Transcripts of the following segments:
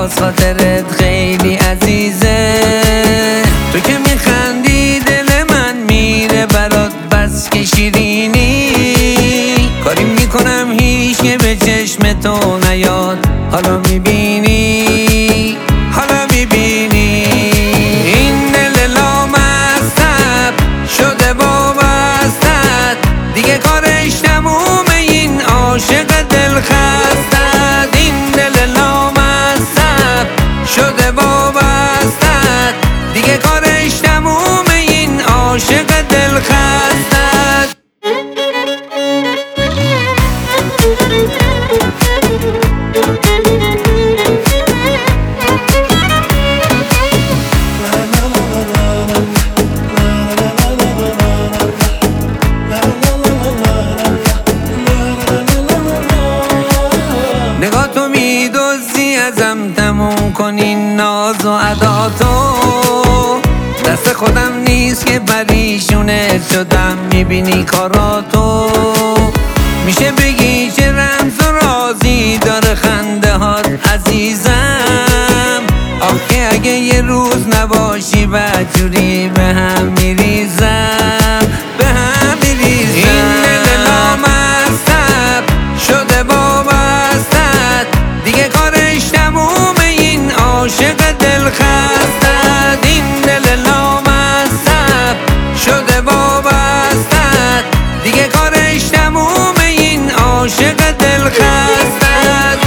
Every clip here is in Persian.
باز خاطرت خیلی عزیزه. تو که میخندی دل من میره برات بس که شیرینی. کاری میکنم هیچ که به چشم تو نیاد. حالا میبینی حالا میبینی این دل لامصب شده وابستت. دیگه کارش تمومه این عاشق دل خستت. این دل لامصب شده وابستت. دیگه کارش تمومه این عاشق دل خستت. نگاه تو میدوزی ازم تموم کنین ناز و عداتو. دست خودم نیست که پریشونت شدم میبینی کاراتو. میشه بگی چه رمز و رازی داره خنده هات عزیزم. آخه اگه یه روز نباشی بدجوری به هم میریزم به هم میریزم. این دل لامصب شده وابستت. دیگه کارش تمومه این عاشق دل خستت. این دل لامصب شده وابستت. دیگه کارش تمومه این عاشق دل خستت.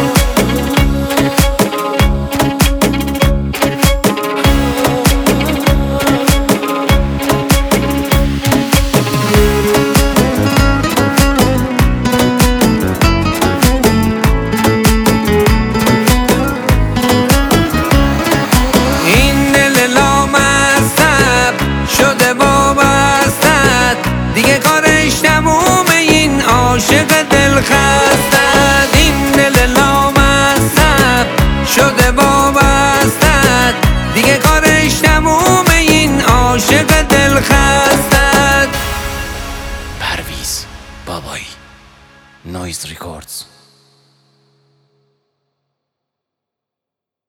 شده وابستت. دیگه کارش تمومه این عاشق دل خستت. این دل لامصب شده وابستت. دیگه کارش تمومه این عاشق دل خستت. پرویز بابایی، نویز ریکوردز.